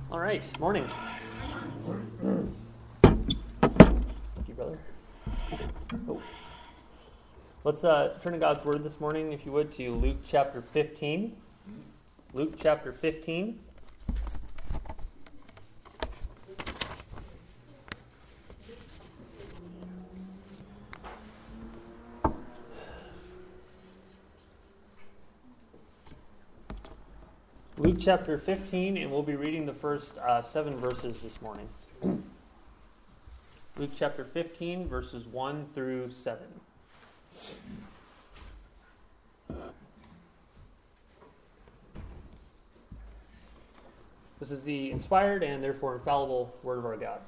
All right, morning. Thank you, brother. Oh. Let's turn to God's Word this morning, if you would, to Luke chapter 15. Luke chapter 15. Luke chapter 15, and we'll be reading the first 7 verses this morning. Luke chapter 15, verses 1 through 7. This is the inspired and therefore infallible word of our God.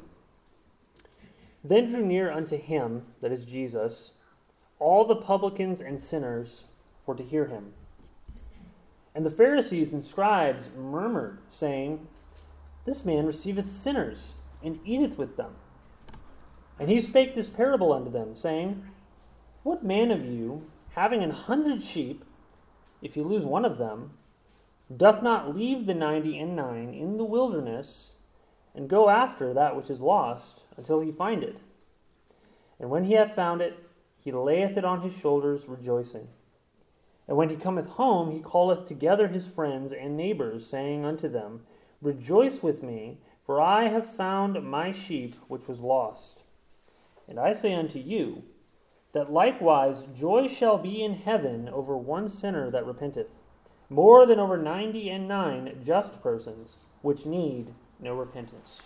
Then drew near unto him, that is Jesus, all the publicans and sinners for to hear him. And the Pharisees and scribes murmured, saying, This man receiveth sinners, and eateth with them. And he spake this parable unto them, saying, What man of you, having 100 sheep, if he lose one of them, doth not leave the 99 in the wilderness, and go after that which is lost, until he find it? And when he hath found it, he layeth it on his shoulders, rejoicing. And when he cometh home, he calleth together his friends and neighbors, saying unto them, Rejoice with me, for I have found my sheep which was lost. And I say unto you, that likewise joy shall be in heaven over one sinner that repenteth, more than over 99 just persons, which need no repentance.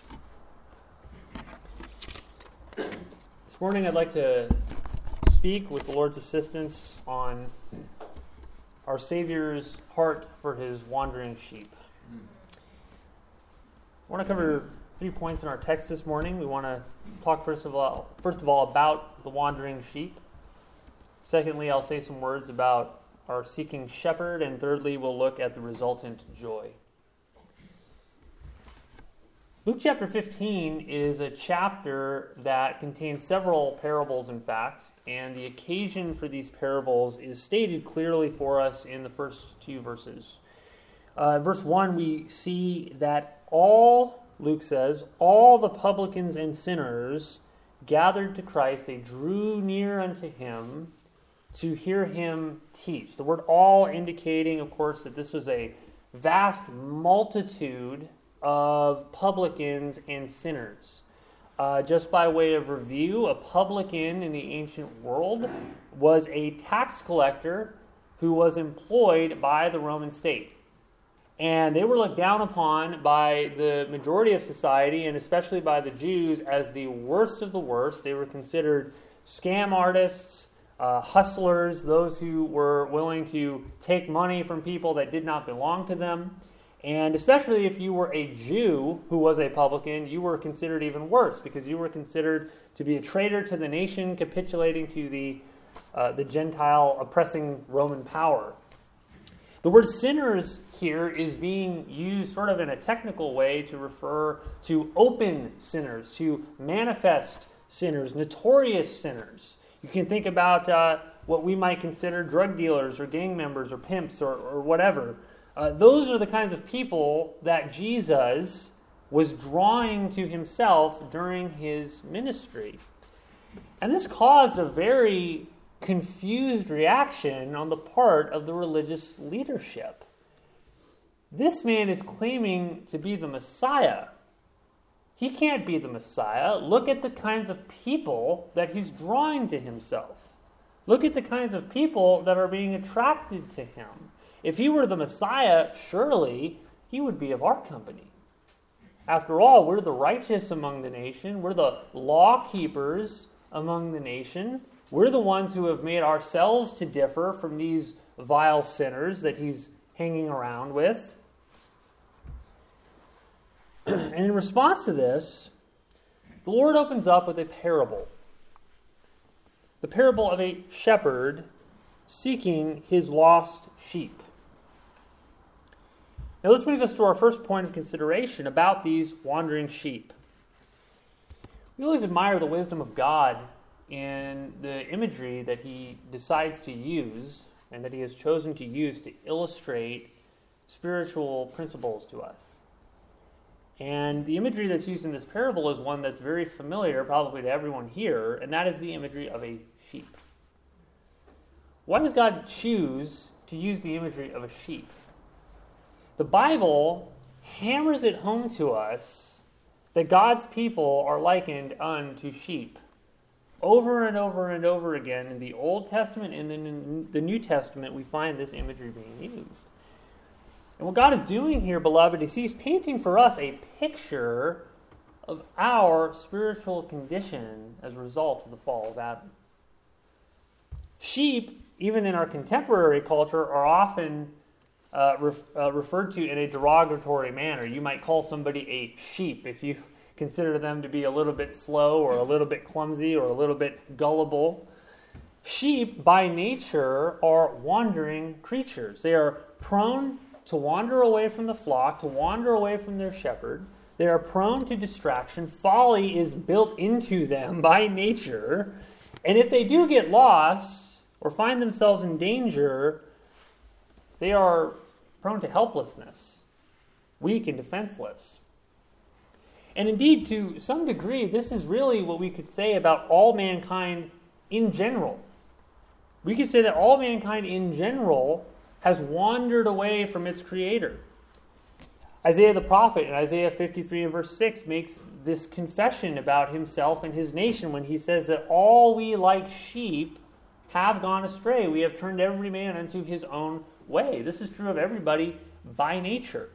This morning I'd like to speak with the Lord's assistance on our Savior's heart for his wandering sheep. I want to cover 3 points in our text this morning. We want to talk first of all about the wandering sheep. Secondly, I'll say some words about our seeking shepherd, and thirdly, we'll look at the resultant joy. Luke chapter 15 is a chapter that contains several parables, in fact, and the occasion for these parables is stated clearly for us in the first 2 verses. Verse 1, we see that Luke says, all the publicans and sinners gathered to Christ, they drew near unto him to hear him teach. The word all indicating, of course, that this was a vast multitude of publicans and sinners. Just by way of review, a publican in the ancient world was a tax collector who was employed by the Roman state. And they were looked down upon by the majority of society, and especially by the Jews, as the worst of the worst. They were considered scam artists, hustlers, those who were willing to take money from people that did not belong to them. And especially if you were a Jew who was a publican, you were considered even worse, because you were considered to be a traitor to the nation, capitulating to the Gentile oppressing Roman power. The word sinners here is being used sort of in a technical way to refer to open sinners, to manifest sinners, notorious sinners. You can think about what we might consider drug dealers or gang members or pimps or whatever. Those are the kinds of people that Jesus was drawing to himself during his ministry. And this caused a very confused reaction on the part of the religious leadership. This man is claiming to be the Messiah. He can't be the Messiah. Look at the kinds of people that he's drawing to himself. Look at the kinds of people that are being attracted to him. If he were the Messiah, surely he would be of our company. After all, we're the righteous among the nation. We're the law keepers among the nation. We're the ones who have made ourselves to differ from these vile sinners that he's hanging around with. And in response to this, the Lord opens up with a parable. The parable of a shepherd seeking his lost sheep. Now this brings us to our first point of consideration about these wandering sheep. We always admire the wisdom of God in the imagery that he decides to use and that he has chosen to use to illustrate spiritual principles to us. And the imagery that's used in this parable is one that's very familiar, probably to everyone here, and that is the imagery of a sheep. Why does God choose to use the imagery of a sheep? The Bible hammers it home to us that God's people are likened unto sheep. Over and over and over again in the Old Testament and in the New Testament, we find this imagery being used. And what God is doing here, beloved, is He's painting for us a picture of our spiritual condition as a result of the fall of Adam. Sheep, even in our contemporary culture, are often referred to in a derogatory manner. You might call somebody a sheep if you consider them to be a little bit slow or a little bit clumsy or a little bit gullible. Sheep, by nature, are wandering creatures. They are prone to wander away from the flock, to wander away from their shepherd. They are prone to distraction. Folly is built into them by nature. And if they do get lost or find themselves in danger, they are prone to helplessness, weak and defenseless. And indeed, to some degree, this is really what we could say about all mankind in general. We could say that all mankind in general has wandered away from its Creator. Isaiah the prophet in Isaiah 53 and verse 6 makes this confession about himself and his nation when he says that all we like sheep have gone astray. We have turned every man unto his own way. This is true of everybody by nature.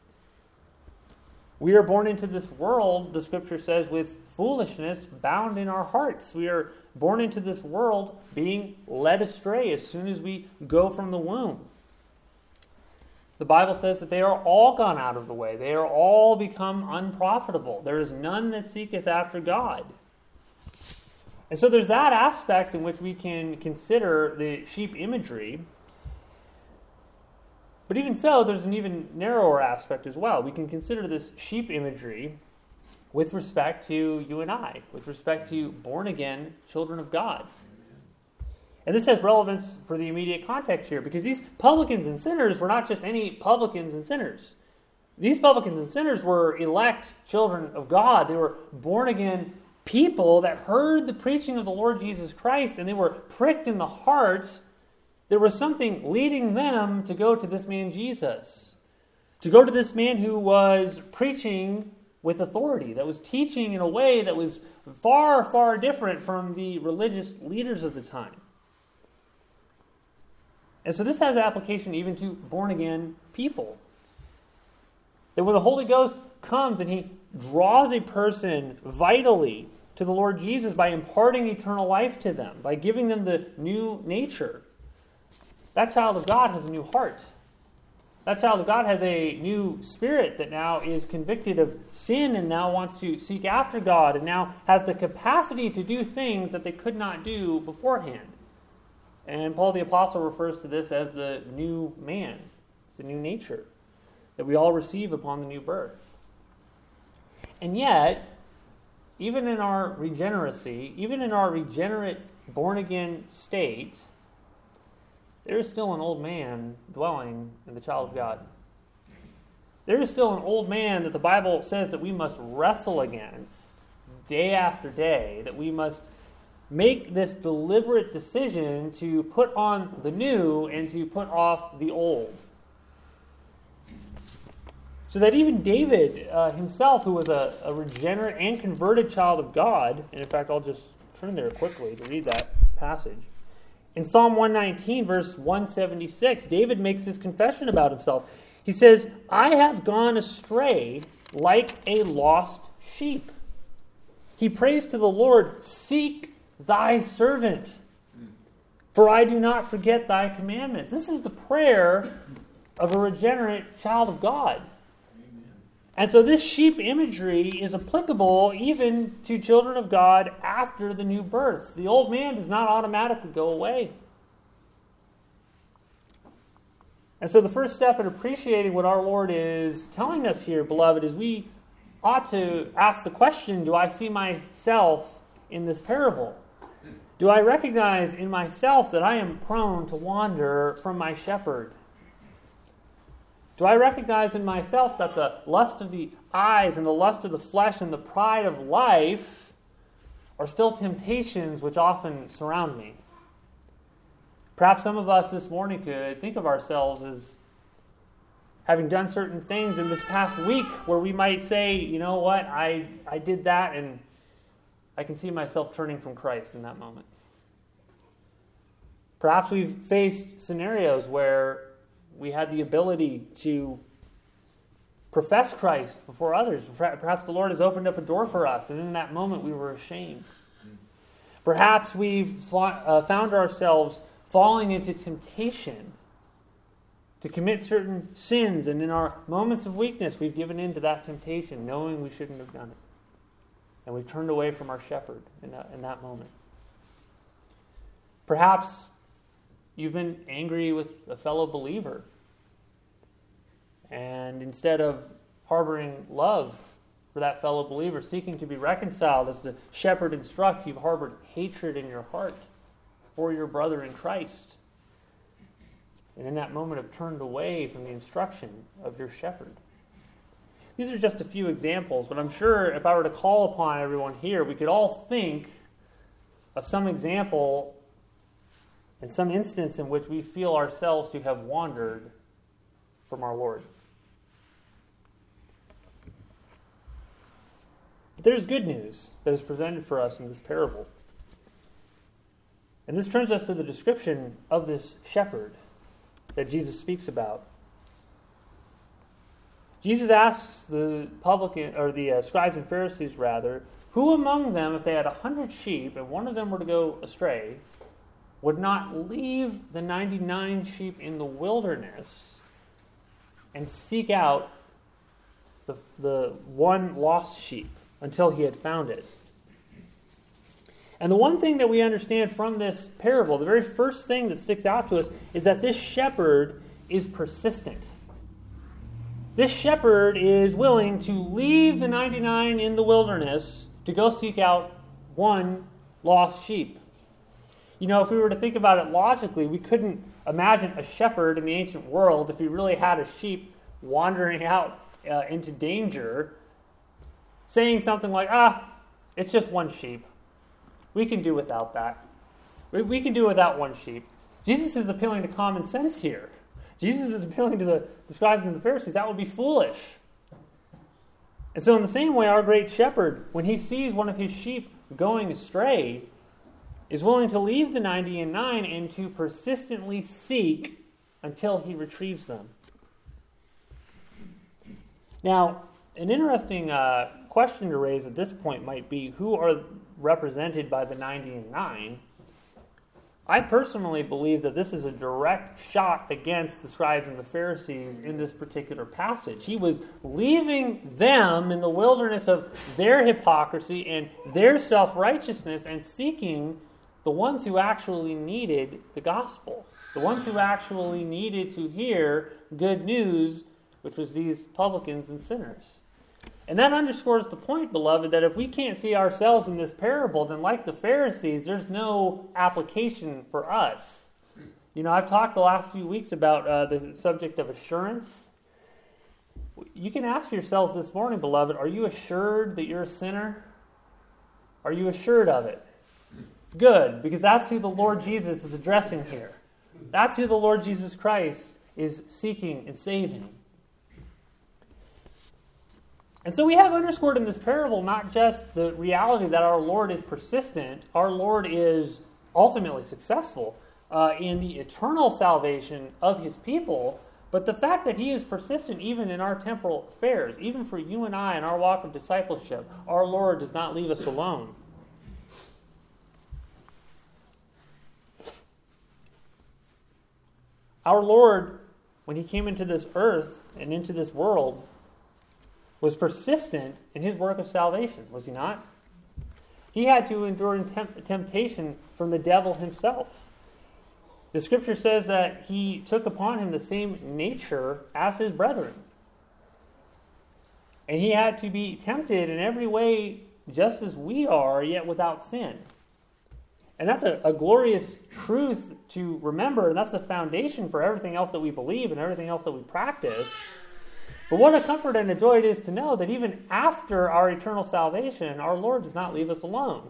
We are born into this world, the Scripture says, with foolishness bound in our hearts. We are born into this world being led astray as soon as we go from the womb. The Bible says that they are all gone out of the way. They are all become unprofitable. There is none that seeketh after God. And so there's that aspect in which we can consider the sheep imagery. But even so, there's an even narrower aspect as well. We can consider this sheep imagery with respect to you and I, with respect to born-again children of God. And this has relevance for the immediate context here, because these publicans and sinners were not just any publicans and sinners. These publicans and sinners were elect children of God. They were born-again people that heard the preaching of the Lord Jesus Christ, and they were pricked in the heart. There was something leading them to go to this man Jesus, to go to this man who was preaching with authority, that was teaching in a way that was far, far different from the religious leaders of the time. And so this has application even to born-again people. That when the Holy Ghost comes and He draws a person vitally to the Lord Jesus by imparting eternal life to them, by giving them the new nature, that child of God has a new heart. That child of God has a new spirit that now is convicted of sin and now wants to seek after God and now has the capacity to do things that they could not do beforehand. And Paul the Apostle refers to this as the new man. It's the new nature that we all receive upon the new birth. And yet, even in our regeneracy, even in our regenerate, born-again state, there is still an old man dwelling in the child of God. There is still an old man that the Bible says that we must wrestle against day after day, that we must make this deliberate decision to put on the new and to put off the old. So that even David himself, who was a regenerate and converted child of God, and in fact I'll just turn there quickly to read that passage. In Psalm 119, verse 176, David makes this confession about himself. He says, I have gone astray like a lost sheep. He prays to the Lord, seek thy servant, for I do not forget thy commandments. This is the prayer of a regenerate child of God. And so this sheep imagery is applicable even to children of God after the new birth. The old man does not automatically go away. And so the first step in appreciating what our Lord is telling us here, beloved, is we ought to ask the question, do I see myself in this parable? Do I recognize in myself that I am prone to wander from my shepherd? Do I recognize in myself that the lust of the eyes and the lust of the flesh and the pride of life are still temptations which often surround me? Perhaps some of us this morning could think of ourselves as having done certain things in this past week where we might say, you know what, I did that, and I can see myself turning from Christ in that moment. Perhaps we've faced scenarios where we had the ability to profess Christ before others. Perhaps the Lord has opened up a door for us, and in that moment we were ashamed. Perhaps we've found ourselves falling into temptation to commit certain sins, and in our moments of weakness we've given in to that temptation, knowing we shouldn't have done it. And we've turned away from our shepherd in that moment. Perhaps you've been angry with a fellow believer, and instead of harboring love for that fellow believer, seeking to be reconciled as the shepherd instructs, you've harbored hatred in your heart for your brother in Christ. And in that moment have turned away from the instruction of your shepherd. These are just a few examples, but I'm sure if I were to call upon everyone here, we could all think of some example and some instance in which we feel ourselves to have wandered from our Lord. But there's good news that is presented for us in this parable. And this turns us to the description of this shepherd that Jesus speaks about. Jesus asks the publican, or the scribes and Pharisees rather, who among them, if they had 100 sheep and one of them were to go astray, would not leave the 99 sheep in the wilderness and seek out the one lost sheep until he had found it? And the one thing that we understand from this parable, the very first thing that sticks out to us, is that this shepherd is persistent. This shepherd is willing to leave the 99 in the wilderness to go seek out one lost sheep. You know, if we were to think about it logically, we couldn't imagine a shepherd in the ancient world, if he really had a sheep wandering out into danger, saying something like, it's just one sheep. We can do without that. We can do without one sheep. Jesus is appealing to common sense here. Jesus is appealing to the scribes and the Pharisees. That would be foolish. And so in the same way, our great shepherd, when he sees one of his sheep going astray, is willing to leave the 99 and to persistently seek until he retrieves them. Now, an interesting question to raise at this point might be, who are represented by the 99? I personally believe that this is a direct shot against the scribes and the Pharisees in this particular passage. He was leaving them in the wilderness of their hypocrisy and their self-righteousness and seeking the ones who actually needed the gospel, the ones who actually needed to hear good news, which was these publicans and sinners. And that underscores the point, beloved, that if we can't see ourselves in this parable, then like the Pharisees, there's no application for us. You know, I've talked the last few weeks about the subject of assurance. You can ask yourselves this morning, beloved, are you assured that you're a sinner? Are you assured of it? Good, because that's who the Lord Jesus is addressing here. That's who the Lord Jesus Christ is seeking and saving. And so we have underscored in this parable not just the reality that our Lord is persistent, our Lord is ultimately successful in the eternal salvation of his people, but the fact that he is persistent even in our temporal affairs, even for you and I in our walk of discipleship, our Lord does not leave us alone. Our Lord, when he came into this earth and into this world, was persistent in his work of salvation, was he not? He had to endure temptation from the devil himself. The scripture says that he took upon him the same nature as his brethren. And he had to be tempted in every way just as we are, yet without sin. And that's a glorious truth to remember, and that's the foundation for everything else that we believe and everything else that we practice. But what a comfort and a joy it is to know that even after our eternal salvation, our Lord does not leave us alone.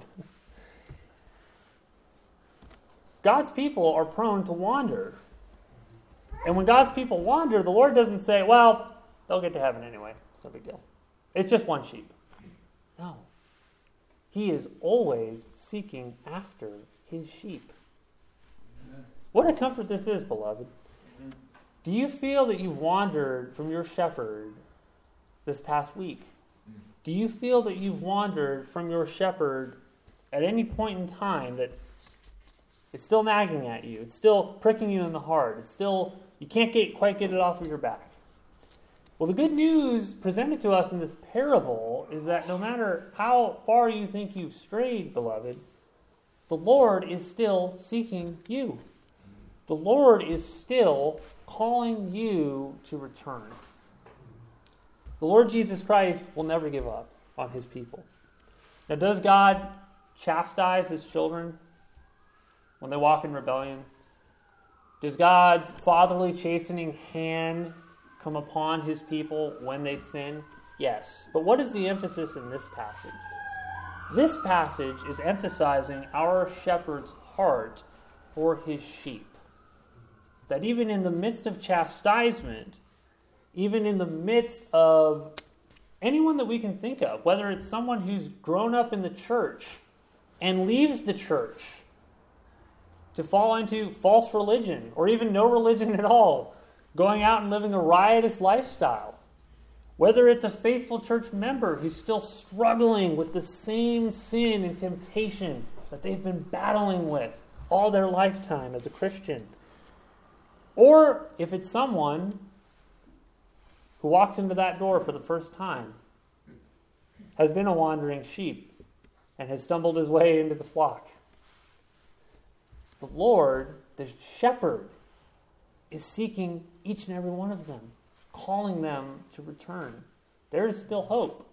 God's people are prone to wander. And when God's people wander, the Lord doesn't say, well, they'll get to heaven anyway. It's no big deal. It's just one sheep. No. He is always seeking after his sheep. Amen. What a comfort this is, beloved. Amen. Do you feel that you've wandered from your shepherd this past week? Do you feel that you've wandered from your shepherd at any point in time, that it's still nagging at you, it's still pricking you in the heart, it's still, you can't quite get it off of your back? Well, the good news presented to us in this parable is that no matter how far you think you've strayed, beloved, the Lord is still seeking you. The Lord is still calling you to return. The Lord Jesus Christ will never give up on his people. Now, does God chastise his children when they walk in rebellion? Does God's fatherly chastening hand come upon his people when they sin? Yes. But what is the emphasis in this passage? This passage is emphasizing our shepherd's heart for his sheep. That even in the midst of chastisement, even in the midst of anyone that we can think of, whether it's someone who's grown up in the church and leaves the church to fall into false religion, or even no religion at all, going out and living a riotous lifestyle, whether it's a faithful church member who's still struggling with the same sin and temptation that they've been battling with all their lifetime as a Christian, or if it's someone who walks into that door for the first time, has been a wandering sheep, and has stumbled his way into the flock. The Lord, the shepherd, is seeking each and every one of them, calling them to return. There is still hope.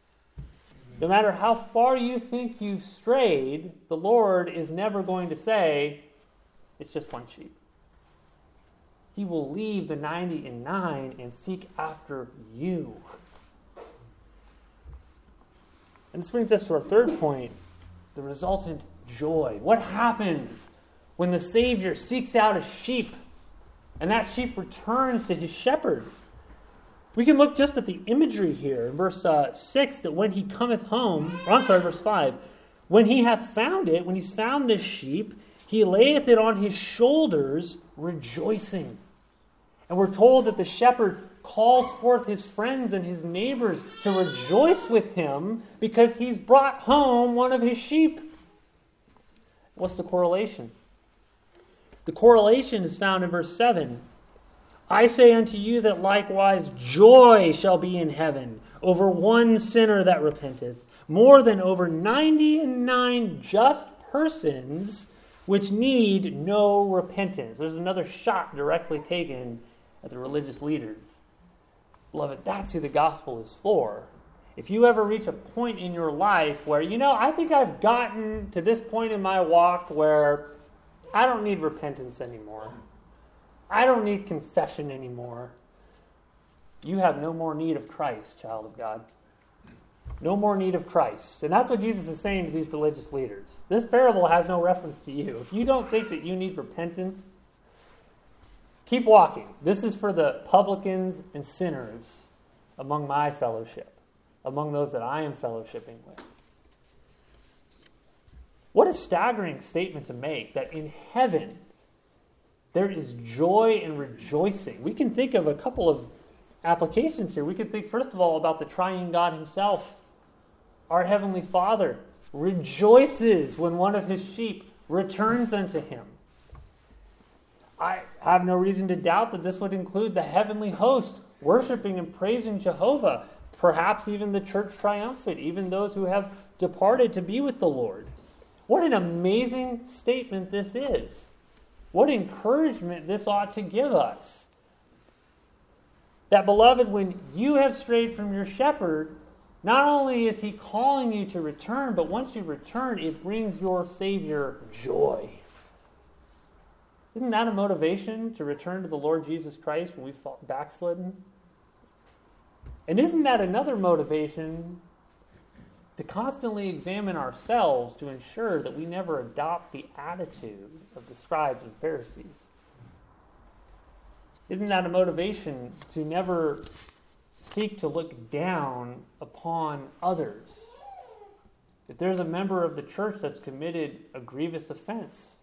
No matter how far you think you've strayed, the Lord is never going to say, it's just one sheep. He will leave the 99 and seek after you. And this brings us to our third point, the resultant joy. What happens when the Savior seeks out a sheep and that sheep returns to his shepherd? We can look just at the imagery here in verse 6, that when he cometh home, verse 5, when he hath found it, when he's found this sheep, he layeth it on his shoulders, rejoicing. And we're told that the shepherd calls forth his friends and his neighbors to rejoice with him because he's brought home one of his sheep. What's the correlation? The correlation is found in verse 7. I say unto you that likewise joy shall be in heaven over one sinner that repenteth, more than over 99 just persons which need no repentance. There's another shot directly taken at the religious leaders. Beloved, that's who the gospel is for. If you ever reach a point in your life where, I think I've gotten to this point in my walk where I don't need repentance anymore. I don't need confession anymore. You have no more need of Christ, child of God. No more need of Christ. And that's what Jesus is saying to these religious leaders. This parable has no reference to you. If you don't think that you need repentance, keep walking. This is for the publicans and sinners among my fellowship, among those that I am fellowshipping with. What a staggering statement to make, that in heaven there is joy and rejoicing. We can think of a couple of applications here. We could think, first of all, about the triune God himself. Our Heavenly Father rejoices when one of his sheep returns unto him. I have no reason to doubt that this would include the heavenly host worshiping and praising Jehovah, perhaps even the church triumphant, even those who have departed to be with the Lord. What an amazing statement this is. What encouragement this ought to give us. That, beloved, when you have strayed from your shepherd, Not only is he calling you to return, but once you return, it brings your Savior joy. Isn't that a motivation to return to the Lord Jesus Christ when we've backslidden? And isn't that another motivation to constantly examine ourselves to ensure that we never adopt the attitude of the scribes and Pharisees? Isn't that a motivation to never seek to look down upon others? If there's a member of the church that's committed a grievous offense,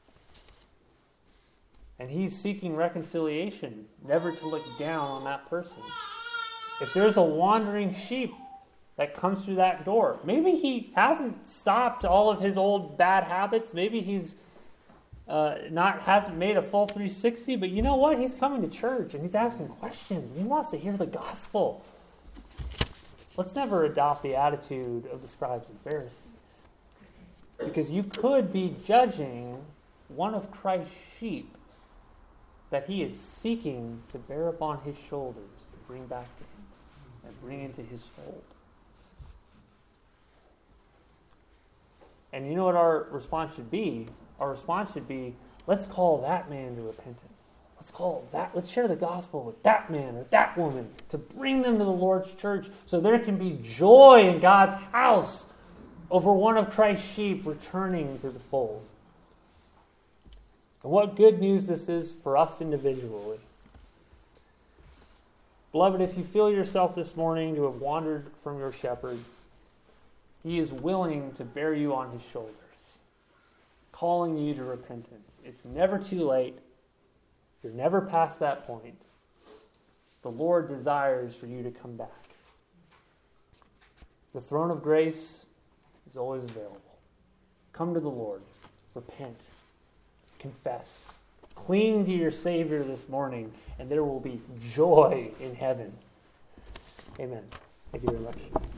and he's seeking reconciliation, never to look down on that person. If there's a wandering sheep that comes through that door, maybe he hasn't stopped all of his old bad habits, maybe he's hasn't made a full 360, but you know what? He's coming to church and he's asking questions and he wants to hear the gospel. Let's never adopt the attitude of the scribes and Pharisees, because you could be judging one of Christ's sheep that he is seeking to bear upon his shoulders and bring back to him and bring into his fold. And you know what our response should be? Our response should be, let's call that man to repentance. Let's share the gospel with that man or that woman to bring them to the Lord's church so there can be joy in God's house over one of Christ's sheep returning to the fold. And what good news this is for us individually. Beloved, if you feel yourself this morning to have wandered from your shepherd, he is willing to bear you on his shoulders, calling you to repentance. It's never too late. You're never past that point. The Lord desires for you to come back. The throne of grace is always available. Come to the Lord. Repent. Confess. Cling to your Savior this morning, and there will be joy in heaven. Amen. Thank you very much.